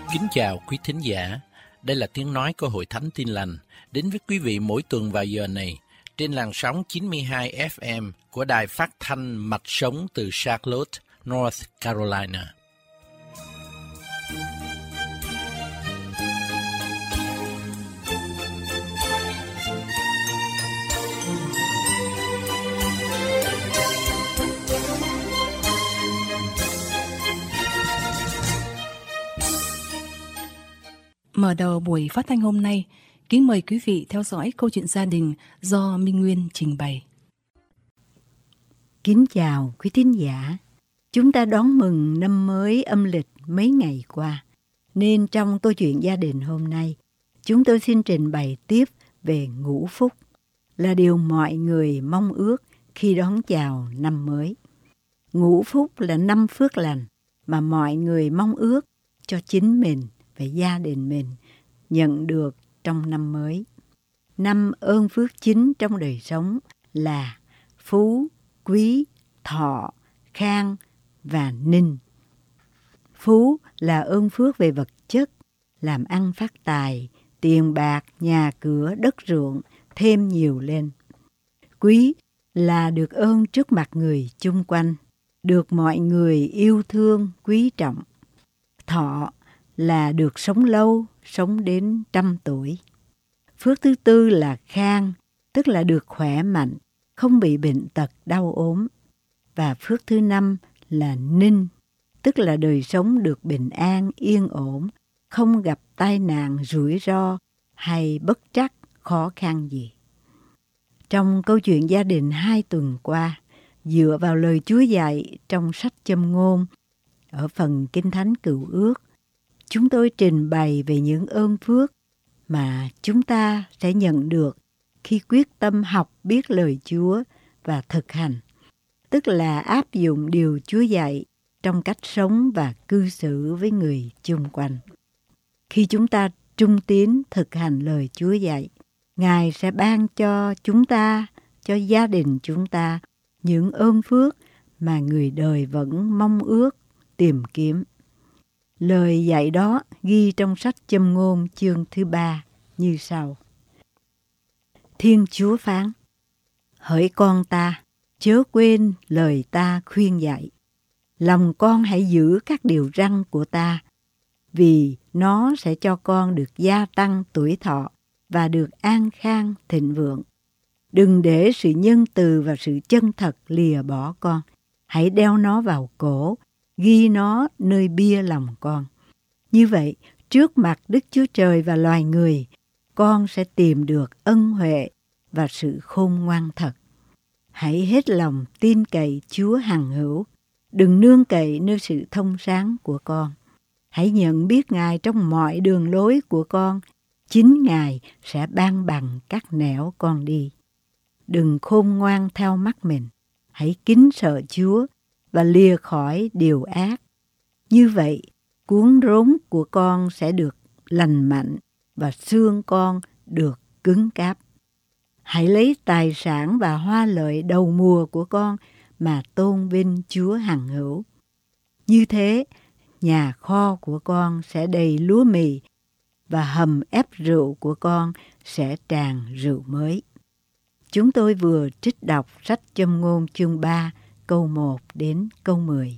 Kính chào quý thính giả, đây là tiếng nói của Hội Thánh Tin Lành, đến với quý vị mỗi tuần vào giờ này, trên làn sóng 92 FM của Đài Phát Thanh Mạch Sống từ Charlotte, North Carolina. Mở đầu buổi phát thanh hôm nay, kính mời quý vị theo dõi câu chuyện gia đình do Minh Nguyên trình bày. Kính chào quý thính giả. Chúng ta đón mừng năm mới âm lịch mấy ngày qua, nên trong câu chuyện gia đình hôm nay, chúng tôi xin trình bày tiếp về ngũ phúc, là điều mọi người mong ước khi đón chào năm mới. Ngũ phúc là 5 phước lành mà mọi người mong ước cho chính mình và gia đình mình nhận được trong năm mới. 5 ơn phước chính trong đời sống là phú, quý, thọ, khang và ninh. Phú là ơn phước về vật chất, làm ăn phát tài, tiền bạc, nhà cửa, đất ruộng thêm nhiều lên. Quý là được ơn trước mặt người chung quanh, được mọi người yêu thương, quý trọng. Thọ là được sống lâu, sống đến 100 tuổi. Phước thứ tư là khang, tức là được khỏe mạnh, không bị bệnh tật, đau ốm. Và phước thứ 5 là ninh, tức là đời sống được bình an, yên ổn, không gặp tai nạn, rủi ro hay bất trắc, khó khăn gì. Trong câu chuyện gia đình 2 tuần qua, dựa vào lời Chúa dạy trong sách Châm Ngôn, ở phần Kinh Thánh Cựu Ước, chúng tôi trình bày về những ơn phước mà chúng ta sẽ nhận được khi quyết tâm học biết lời Chúa và thực hành, tức là áp dụng điều Chúa dạy trong cách sống và cư xử với người chung quanh. Khi chúng ta trung tín thực hành lời Chúa dạy, Ngài sẽ ban cho chúng ta, cho gia đình chúng ta những ơn phước mà người đời vẫn mong ước, tìm kiếm. Lời dạy đó ghi trong sách Châm Ngôn chương thứ 3 như sau. Thiên Chúa phán: Hỡi con ta, chớ quên lời ta khuyên dạy. Lòng con hãy giữ các điều răn của ta, vì nó sẽ cho con được gia tăng tuổi thọ và được an khang thịnh vượng. Đừng để sự nhân từ và sự chân thật lìa bỏ con. Hãy đeo nó vào cổ, ghi nó nơi bia lòng con. Như vậy, trước mặt Đức Chúa Trời và loài người, con sẽ tìm được ân huệ và sự khôn ngoan thật. Hãy hết lòng tin cậy Chúa hằng hữu, đừng nương cậy nơi sự thông sáng của con. Hãy nhận biết Ngài trong mọi đường lối của con, chính Ngài sẽ ban bằng các nẻo con đi. Đừng khôn ngoan theo mắt mình, hãy kính sợ Chúa và lìa khỏi điều ác. Như vậy, cuống rốn của con sẽ được lành mạnh và xương con được cứng cáp. Hãy lấy tài sản và hoa lợi đầu mùa của con mà tôn vinh Chúa hằng hữu. Như thế, nhà kho của con sẽ đầy lúa mì và hầm ép rượu của con sẽ tràn rượu mới. Chúng tôi vừa trích đọc sách Châm Ngôn chương 3 câu 1 đến câu 10.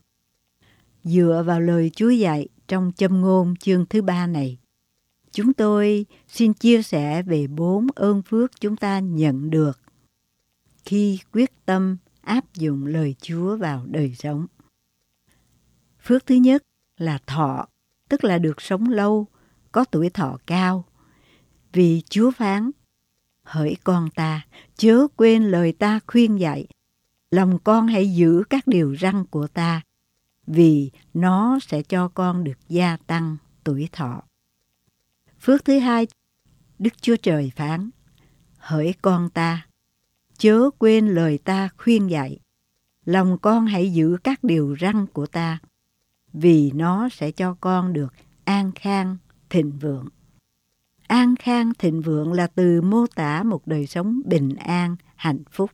Dựa vào lời Chúa dạy trong Châm Ngôn chương thứ 3 này, chúng tôi xin chia sẻ về 4 ơn phước chúng ta nhận được khi quyết tâm áp dụng lời Chúa vào đời sống. Phước thứ nhất là thọ, tức là được sống lâu, có tuổi thọ cao. Vì Chúa phán: Hỡi con ta, chớ quên lời ta khuyên dạy. Lòng con hãy giữ các điều răn của ta, vì nó sẽ cho con được gia tăng tuổi thọ. Phước thứ hai, Đức Chúa Trời phán: Hỡi con ta, chớ quên lời ta khuyên dạy. Lòng con hãy giữ các điều răn của ta, vì nó sẽ cho con được an khang thịnh vượng. An khang thịnh vượng là từ mô tả một đời sống bình an, hạnh phúc.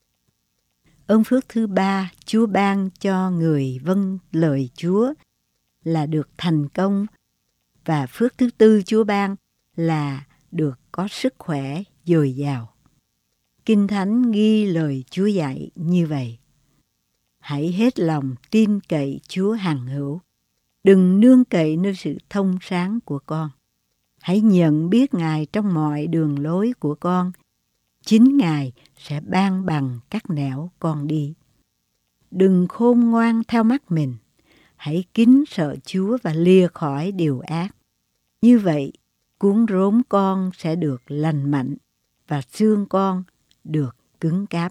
Ơn phước thứ ba Chúa ban cho người vâng lời Chúa là được thành công Và phước thứ tư Chúa ban là được có sức khỏe dồi dào. Kinh Thánh ghi lời Chúa dạy như vậy: hãy hết lòng tin cậy Chúa hằng hữu, đừng nương cậy nơi sự thông sáng của con. Hãy nhận biết Ngài trong mọi đường lối của con, chính Ngài sẽ ban bằng các nẻo con đi. Đừng khôn ngoan theo mắt mình, hãy kính sợ Chúa và lìa khỏi điều ác. Như vậy, cuốn rốn con sẽ được lành mạnh và xương con được cứng cáp.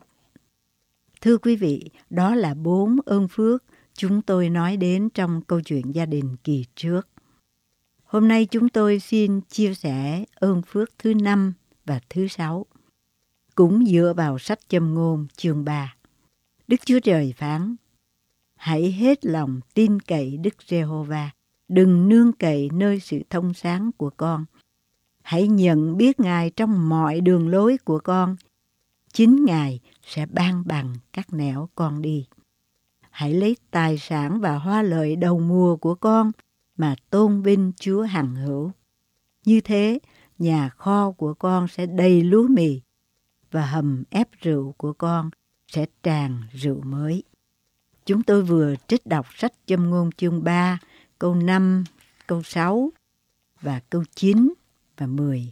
Thưa quý vị, đó là 4 ơn phước chúng tôi nói đến trong câu chuyện gia đình kỳ trước. Hôm nay chúng tôi xin chia sẻ ơn phước thứ 5 và thứ 6. Cũng dựa vào sách Châm Ngôn chương 3. Đức Chúa Trời phán: hãy hết lòng tin cậy Đức Giê-hô-va, đừng nương cậy nơi sự thông sáng của con. Hãy nhận biết Ngài trong mọi đường lối của con, chính Ngài sẽ ban bằng các nẻo con đi. Hãy lấy tài sản và hoa lợi đầu mùa của con mà tôn vinh Chúa hằng hữu. Như thế, nhà kho của con sẽ đầy lúa mì và hầm ép rượu của con sẽ tràn rượu mới. Chúng tôi vừa trích đọc sách Châm Ngôn chương 3, câu 5, câu 6 và câu 9 và 10.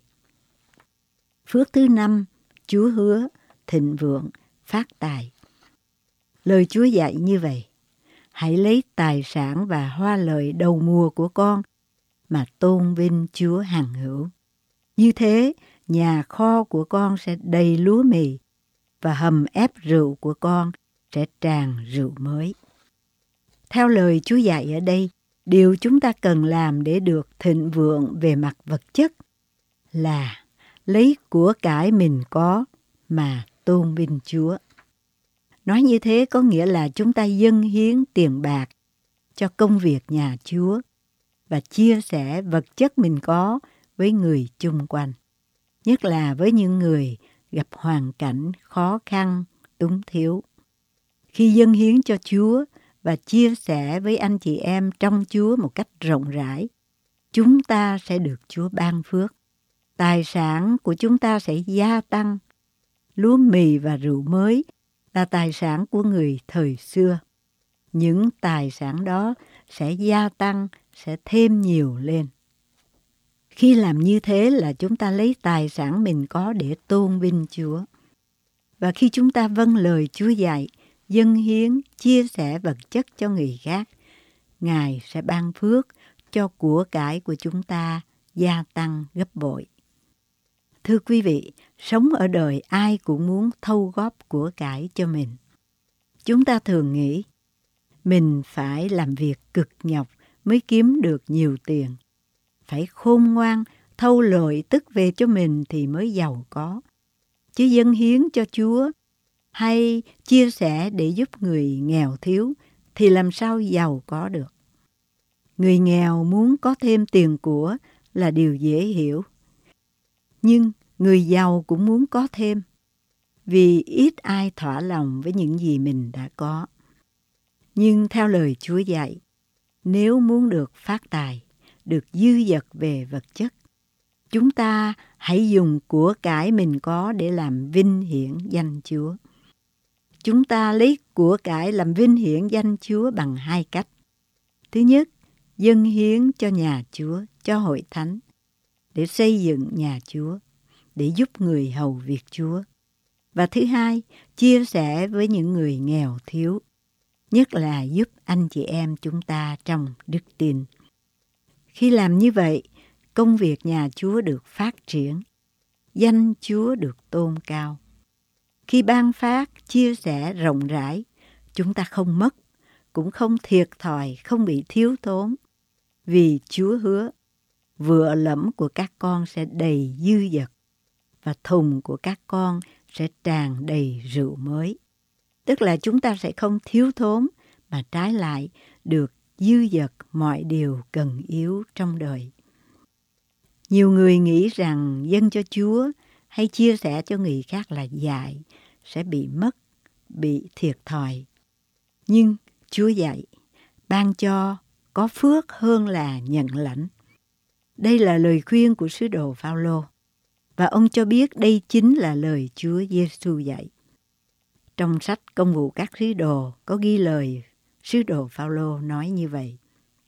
Phước thứ 5, Chúa hứa thịnh vượng, phát tài. Lời Chúa dạy như vậy: hãy lấy tài sản và hoa lợi đầu mùa của con mà tôn vinh Chúa hằng hữu. Như thế, nhà kho của con sẽ đầy lúa mì và hầm ép rượu của con sẽ tràn rượu mới. Theo lời Chúa dạy ở đây, điều chúng ta cần làm để được thịnh vượng về mặt vật chất là lấy của cải mình có mà tôn vinh Chúa. Nói như thế có nghĩa là chúng ta dâng hiến tiền bạc cho công việc nhà Chúa và chia sẻ vật chất mình có với người chung quanh, nhất là với những người gặp hoàn cảnh khó khăn, túng thiếu. Khi dâng hiến cho Chúa và chia sẻ với anh chị em trong Chúa một cách rộng rãi, chúng ta sẽ được Chúa ban phước. Tài sản của chúng ta sẽ gia tăng. Lúa mì và rượu mới là tài sản của người thời xưa. Những tài sản đó sẽ gia tăng, sẽ thêm nhiều lên. Khi làm như thế là chúng ta lấy tài sản mình có để tôn vinh Chúa. Và khi chúng ta vâng lời Chúa dạy, dâng hiến, chia sẻ vật chất cho người khác, Ngài sẽ ban phước cho của cải của chúng ta gia tăng gấp bội. Thưa quý vị, sống ở đời ai cũng muốn thâu góp của cải cho mình. Chúng ta thường nghĩ mình phải làm việc cực nhọc mới kiếm được nhiều tiền. Phải khôn ngoan, thâu lợi tức về cho mình thì mới giàu có. Chứ dâng hiến cho Chúa hay chia sẻ để giúp người nghèo thiếu thì làm sao giàu có được. Người nghèo muốn có thêm tiền của là điều dễ hiểu. Nhưng người giàu cũng muốn có thêm, vì ít ai thỏa lòng với những gì mình đã có. Nhưng theo lời Chúa dạy, nếu muốn được phát tài, được dư dật về vật chất, chúng ta hãy dùng của cải mình có để làm vinh hiển danh Chúa. Chúng ta lấy của cải làm vinh hiển danh Chúa bằng 2 cách. Thứ nhất, dâng hiến cho nhà Chúa, cho hội thánh, để xây dựng nhà Chúa, để giúp người hầu việc Chúa. Và thứ hai, chia sẻ với những người nghèo thiếu, nhất là giúp anh chị em chúng ta trong đức tin. Khi làm như vậy, công việc nhà Chúa được phát triển, danh Chúa được tôn cao. Khi ban phát, chia sẻ rộng rãi, chúng ta không mất, cũng không thiệt thòi, không bị thiếu thốn. Vì Chúa hứa, vựa lẫm của các con sẽ đầy dư dật, và thùng của các con sẽ tràn đầy rượu mới. Tức là chúng ta sẽ không thiếu thốn, mà trái lại được dư dật mọi điều cần yếu trong đời. Nhiều người nghĩ rằng dâng cho Chúa hay chia sẻ cho người khác là dại, sẽ bị mất, bị thiệt thòi. Nhưng Chúa dạy, ban cho có phước hơn là nhận lãnh. Đây là lời khuyên của sứ đồ Phao-lô, và ông cho biết đây chính là lời Chúa Giêsu dạy. Trong sách Công vụ các sứ đồ có ghi lời sứ đồ Phao-lô nói như vậy: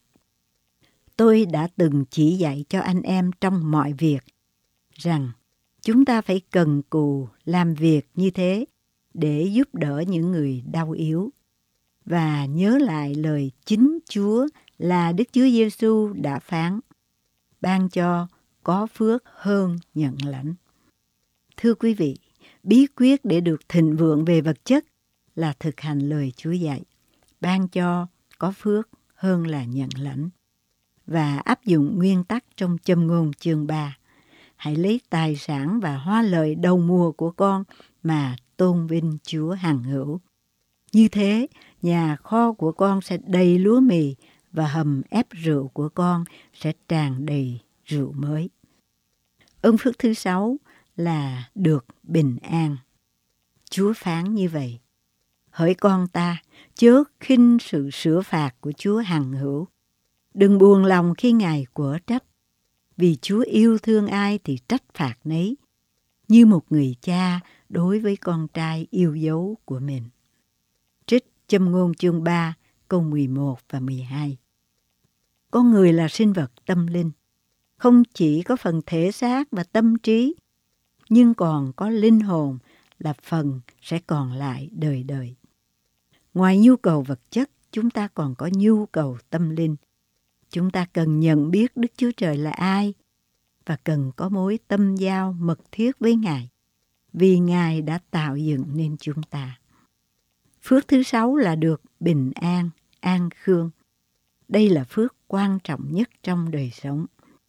Tôi đã từng chỉ dạy cho anh em trong mọi việc rằng chúng ta phải cần cù làm việc như thế để giúp đỡ những người đau yếu, và nhớ lại lời chính Chúa là Đức Chúa Giêsu đã phán: ban cho có phước hơn nhận lãnh. Thưa quý vị, bí quyết để được thịnh vượng về vật chất là thực hành lời Chúa dạy: ban cho có phước hơn là nhận lãnh, và áp dụng nguyên tắc trong Châm ngôn chương 3. Hãy lấy tài sản và hoa lợi đầu mùa của con mà tôn vinh Chúa hằng hữu. Như thế, nhà kho của con sẽ đầy lúa mì và hầm ép rượu của con sẽ tràn đầy rượu mới. Ơn phước thứ 6 là được bình an. Chúa phán như vậy: Hỡi con ta, chớ khinh sự sửa phạt của Chúa hằng hữu. Đừng buồn lòng khi Ngài quở trách, vì Chúa yêu thương ai thì trách phạt nấy, như một người cha đối với con trai yêu dấu của mình. Trích Châm ngôn chương 3 câu 11 và 12. Con người là sinh vật tâm linh, không chỉ có phần thể xác và tâm trí, nhưng còn có linh hồn là phần sẽ còn lại đời đời. Ngoài nhu cầu vật chất, chúng ta còn có nhu cầu tâm linh. Chúng ta cần nhận biết Đức Chúa Trời là ai và cần có mối tâm giao mật thiết với Ngài, vì Ngài đã tạo dựng nên chúng ta. Phước thứ 6 là được bình an, an khương. Đây là phước quan trọng nhất trong đời sống.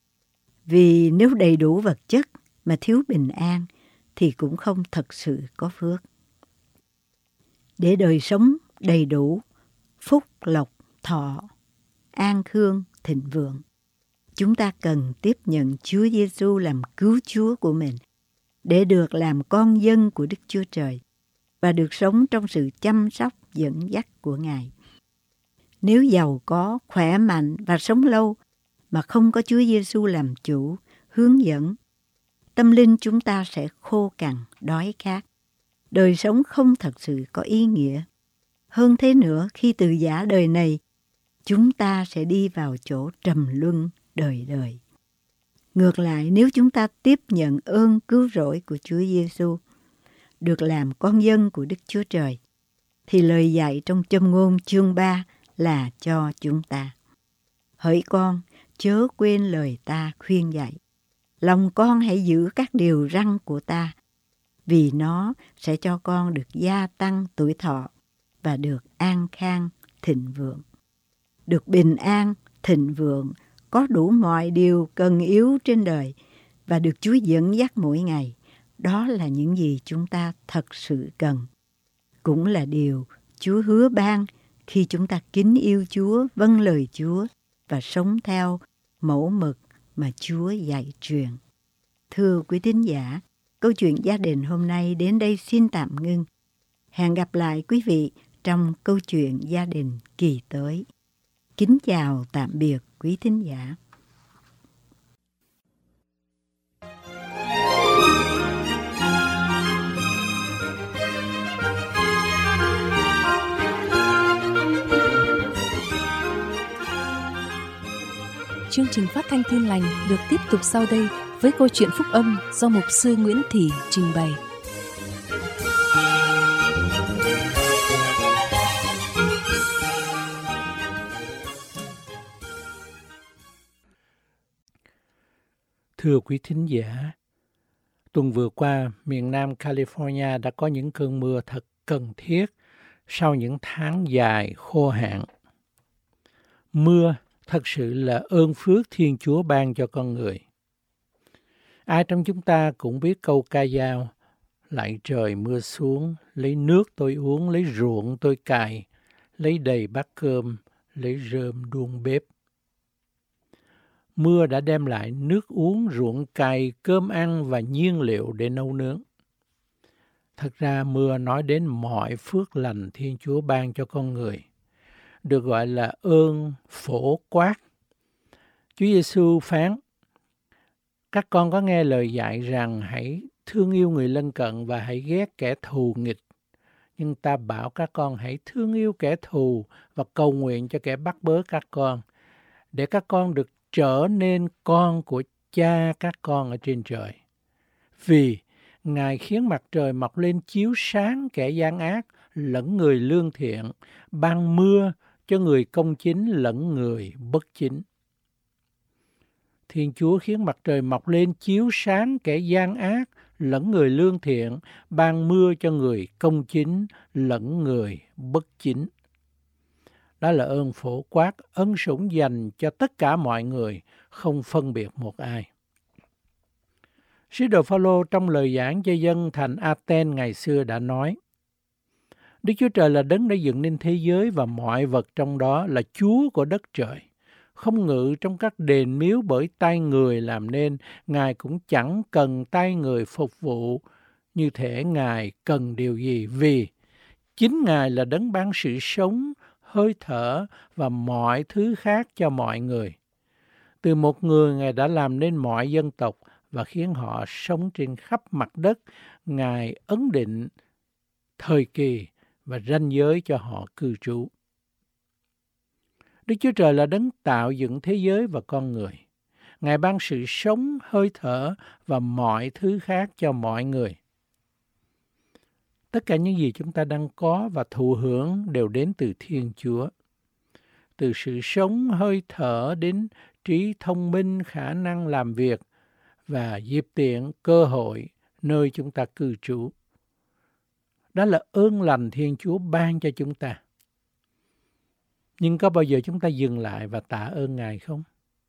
Vì nếu đầy đủ vật chất mà thiếu bình an thì cũng không thật sự có phước. Để đời sống đầy đủ, phúc lộc, thọ, an khương, thịnh vượng, chúng ta cần tiếp nhận Chúa Giêsu làm cứu Chúa của mình để được làm con dân của Đức Chúa Trời và được sống trong sự chăm sóc dẫn dắt của Ngài. Nếu giàu có, khỏe mạnh và sống lâu mà không có Chúa Giêsu làm chủ, hướng dẫn, tâm linh chúng ta sẽ khô cằn, đói khát. Đời sống không thật sự có ý nghĩa. Hơn thế nữa, khi từ giã đời này, chúng ta sẽ đi vào chỗ trầm luân đời đời. Ngược lại, nếu chúng ta tiếp nhận ơn cứu rỗi của Chúa Giêsu, được làm con dân của Đức Chúa Trời, thì lời dạy trong Châm ngôn chương 3 là cho chúng ta: Hỡi con, chớ quên lời ta khuyên dạy. Lòng con hãy giữ các điều răn của ta, vì nó sẽ cho con được gia tăng tuổi thọ và được an khang, thịnh vượng. Được bình an, thịnh vượng, có đủ mọi điều cần yếu trên đời và được Chúa dẫn dắt mỗi ngày. Đó là những gì chúng ta thật sự cần. Cũng là điều Chúa hứa ban khi chúng ta kính yêu Chúa, vâng lời Chúa và sống theo mẫu mực mà Chúa dạy truyền. Thưa quý thính giả, câu chuyện gia đình hôm nay đến đây xin tạm ngưng. Hẹn gặp lại quý vị trong câu chuyện gia đình kỳ tới. Kính chào tạm biệt quý thính giả. Chương trình phát thanh Tin Lành được tiếp tục sau đây với câu chuyện phúc âm do mục sư Nguyễn Thị trình bày. Thưa quý thính giả, tuần vừa qua, miền Nam California đã có những cơn mưa thật cần thiết sau những tháng dài khô hạn. Mưa thật sự là ơn phước Thiên Chúa ban cho con người. Ai trong chúng ta cũng biết câu ca dao: lạy trời mưa xuống, lấy nước tôi uống, lấy ruộng tôi cày, lấy đầy bát cơm, lấy rơm đuông bếp. Mưa đã đem lại nước uống, ruộng cày, cơm ăn và nhiên liệu để nấu nướng. Thật ra mưa nói đến mọi phước lành Thiên Chúa ban cho con người, được gọi là ơn phổ quát. Chúa Giêsu phán: Các con có nghe lời dạy rằng hãy thương yêu người lân cận và hãy ghét kẻ thù nghịch. Nhưng ta bảo các con hãy thương yêu kẻ thù và cầu nguyện cho kẻ bắt bớ các con, để các con được trở nên con của Cha các con ở trên trời. Vì Ngài khiến mặt trời mọc lên chiếu sáng kẻ gian ác lẫn người lương thiện, ban mưa cho người công chính lẫn người bất chính. Thiên Chúa khiến mặt trời mọc lên chiếu sáng kẻ gian ác lẫn người lương thiện, ban mưa cho người công chính lẫn người bất chính. Đó là ơn phổ quát, ân sủng dành cho tất cả mọi người, không phân biệt một ai. Sứ đồ Phao-lô trong lời giảng cho dân thành Athens ngày xưa đã nói: Đức Chúa Trời là đấng đã dựng nên thế giới và mọi vật trong đó, là Chúa của đất trời. Không ngự trong các đền miếu bởi tay người làm nên, Ngài cũng chẳng cần tay người phục vụ như thể Ngài cần điều gì, vì chính Ngài là đấng ban sự sống, hơi thở và mọi thứ khác cho mọi người. Từ một người Ngài đã làm nên mọi dân tộc và khiến họ sống trên khắp mặt đất. Ngài ấn định thời kỳ và ranh giới cho họ cư trú. Đức Chúa Trời là đấng tạo dựng thế giới và con người. Ngài ban sự sống, hơi thở và mọi thứ khác cho mọi người. Tất cả những gì chúng ta đang có và thụ hưởng đều đến từ Thiên Chúa. Từ sự sống, hơi thở đến trí thông minh, khả năng làm việc và dịp tiện, cơ hội nơi chúng ta cư trú. Đó là ơn lành Thiên Chúa ban cho chúng ta. Nhưng có bao giờ chúng ta dừng lại và tạ ơn Ngài không?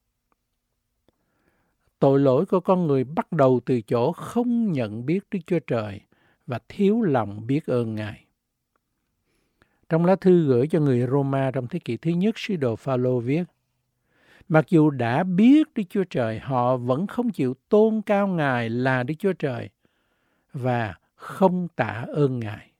Tội lỗi của con người bắt đầu từ chỗ không nhận biết Đức Chúa Trời và thiếu lòng biết ơn Ngài. Trong lá thư gửi cho người Roma trong thế kỷ thứ nhất, sứ đồ Phao-lô viết: Mặc dù đã biết Đức Chúa Trời, họ vẫn không chịu tôn cao Ngài là Đức Chúa Trời và không tạ ơn Ngài.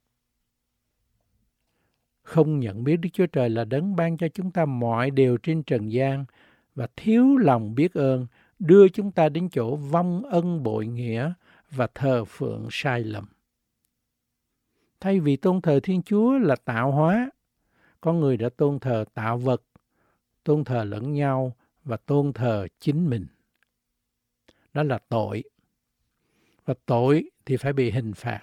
Không nhận biết Đức Chúa Trời là đấng ban cho chúng ta mọi điều trên trần gian và thiếu lòng biết ơn đưa chúng ta đến chỗ vong ân bội nghĩa và thờ phượng sai lầm. Thay vì tôn thờ Thiên Chúa là tạo hóa, con người đã tôn thờ tạo vật, tôn thờ lẫn nhau và tôn thờ chính mình. Đó là tội. Và tội thì phải bị hình phạt.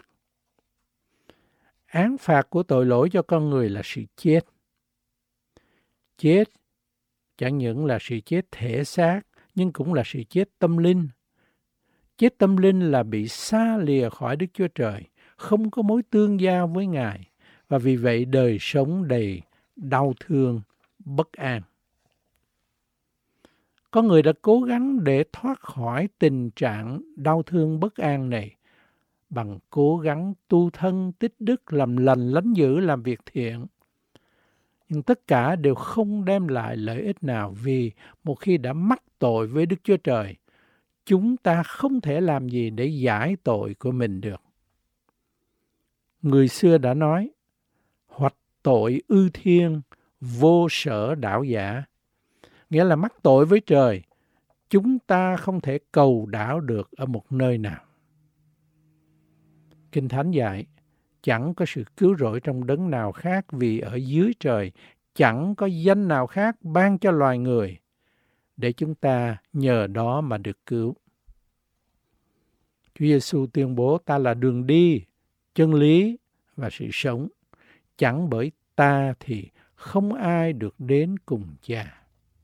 Án phạt của tội lỗi cho con người là sự chết. Chết chẳng những là sự chết thể xác, nhưng cũng là sự chết tâm linh. Chết tâm linh là bị xa lìa khỏi Đức Chúa Trời, không có mối tương giao với Ngài, và vì vậy đời sống đầy đau thương, bất an. Có người đã cố gắng để thoát khỏi tình trạng đau thương bất an này bằng cố gắng tu thân, tích đức, làm lành, lánh dữ, làm việc thiện. Nhưng tất cả đều không đem lại lợi ích nào, vì một khi đã mắc tội với Đức Chúa Trời, chúng ta không thể làm gì để giải tội của mình được. Người xưa đã nói: Hoạch tội ư thiên, vô sở đảo giả. Nghĩa là mắc tội với trời, chúng ta không thể cầu đảo được ở một nơi nào. Kinh Thánh dạy: chẳng có sự cứu rỗi trong đấng nào khác, vì ở dưới trời chẳng có danh nào khác ban cho loài người để chúng ta nhờ đó mà được cứu. Chúa Giêsu tuyên bố: ta là đường đi, chân lý và sự sống. Chẳng bởi ta thì không ai được đến cùng Cha.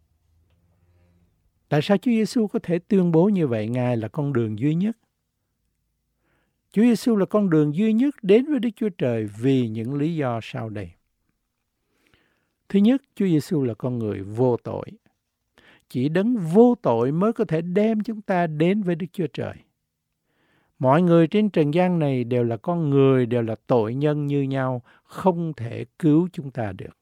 Tại sao Chúa Giêsu có thể tuyên bố như vậy? Ngài là con đường duy nhất. Chúa Giêsu là con đường duy nhất đến với Đức Chúa Trời vì những lý do sau đây. Thứ nhất, Chúa Giêsu là con người vô tội. Chỉ đấng vô tội mới có thể đem chúng ta đến với Đức Chúa Trời. Mọi người trên trần gian này đều là con người, đều là tội nhân như nhau, không thể cứu chúng ta được.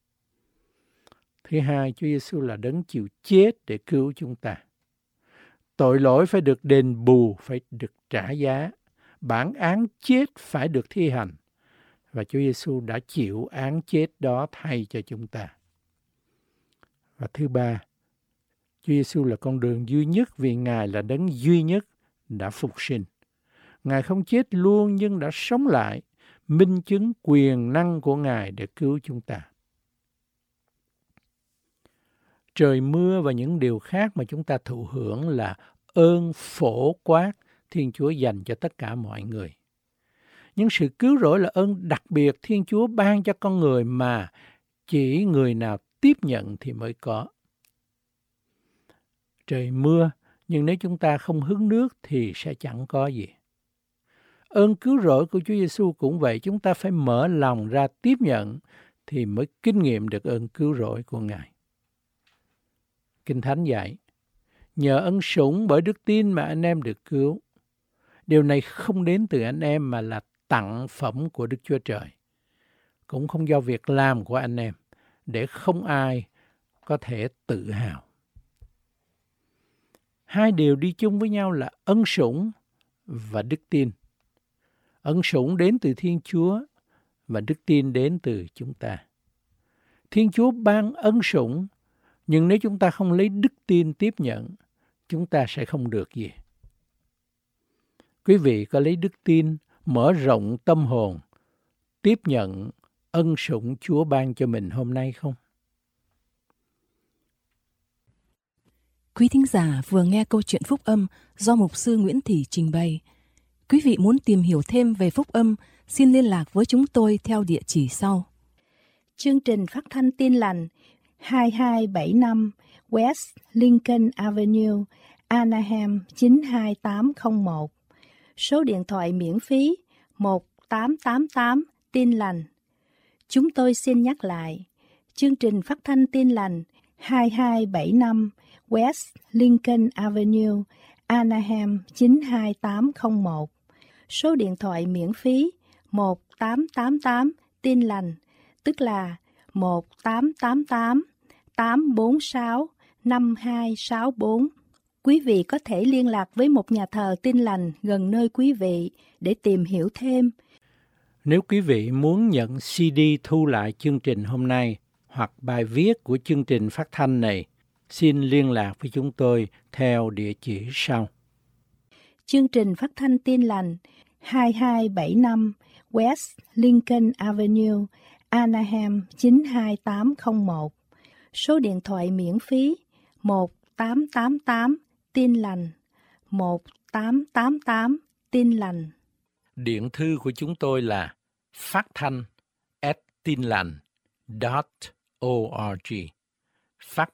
Thứ hai, Chúa Giêsu là đấng chịu chết để cứu chúng ta. Tội lỗi phải được đền bù, phải được trả giá. Bản án chết phải được thi hành. Và Chúa Giêsu đã chịu án chết đó thay cho chúng ta. Và thứ ba, Chúa Chúa Giêsu là con đường duy nhất vì Ngài là đấng duy nhất đã phục sinh. Ngài không chết luôn nhưng đã sống lại, minh chứng quyền năng của Ngài để cứu chúng ta. Trời mưa và những điều khác mà chúng ta thụ hưởng là ơn phổ quát Thiên Chúa dành cho tất cả mọi người. Những sự cứu rỗi là ơn đặc biệt Thiên Chúa ban cho con người mà chỉ người nào tiếp nhận thì mới có. Trời mưa, nhưng nếu chúng ta không hứng nước thì sẽ chẳng có gì. Ơn cứu rỗi của Chúa Giêsu cũng vậy, chúng ta phải mở lòng ra tiếp nhận thì mới kinh nghiệm được ơn cứu rỗi của Ngài. Kinh Thánh dạy, nhờ ân sủng bởi đức tin mà anh em được cứu. Điều này không đến từ anh em mà là tặng phẩm của Đức Chúa Trời. Cũng không do việc làm của anh em, để không ai có thể tự hào. Hai điều đi chung với nhau là ân sủng và đức tin. Ân sủng đến từ Thiên Chúa và đức tin đến từ chúng ta. Thiên Chúa ban ân sủng, nhưng nếu chúng ta không lấy đức tin tiếp nhận, chúng ta sẽ không được gì. Quý vị có lấy đức tin mở rộng tâm hồn, tiếp nhận ân sủng Chúa ban cho mình hôm nay không? Quý thính giả vừa nghe câu chuyện phúc âm do Mục sư Nguyễn Thị trình bày. Quý vị muốn tìm hiểu thêm về phúc âm, xin liên lạc với chúng tôi theo địa chỉ sau. Chương trình phát thanh Tin Lành 2275 West Lincoln Avenue, Anaheim 92801. Số điện thoại miễn phí 1888 Tin Lành. Chúng tôi xin nhắc lại, chương trình phát thanh Tin Lành 2275 West Lincoln Avenue, Anaheim 92801. Số điện thoại miễn phí 1888 Tin Lành, tức là 1888 846 5264. Quý vị có thể liên lạc với một nhà thờ Tin Lành gần nơi quý vị để tìm hiểu thêm. Nếu quý vị muốn nhận CD thu lại chương trình hôm nay hoặc bài viết của chương trình phát thanh này, xin liên lạc với chúng tôi theo địa chỉ sau. Chương trình phát thanh Tin Lành 2275 West Lincoln Avenue, Anaheim 92801. Số điện thoại miễn phí 1888 Tin Lành, 1888 Tin Lành. Điện thư của chúng tôi là phát thanh@tinlành.org. Phát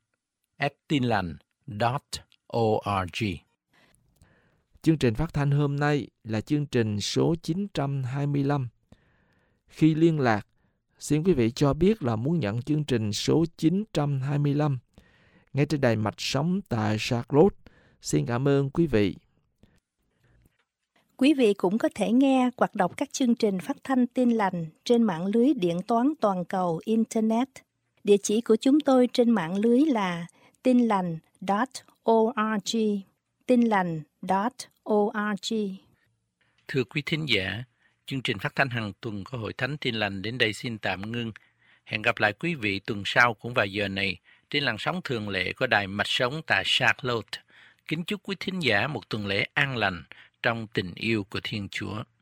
thanh@tinlành.org. Chương trình phát thanh hôm nay là chương trình số 925. Khi liên lạc, xin quý vị cho biết là muốn nhận chương trình số 925 ngay trên đài mạch sóng tại Charlotte. Xin cảm ơn quý vị. Quý vị cũng có thể nghe hoặc đọc các chương trình phát thanh Tin Lành trên mạng lưới điện toán toàn cầu Internet. Địa chỉ của chúng tôi trên mạng lưới là tinlành.org, tinlành.org. Thưa quý thính giả, chương trình phát thanh hàng tuần của Hội Thánh Tin Lành đến đây xin tạm ngưng. Hẹn gặp lại quý vị tuần sau cũng vào giờ này trên làn sóng thường lệ của đài mạch sống tại Charlotte. Kính chúc quý thính giả một tuần lễ an lành trong tình yêu của Thiên Chúa.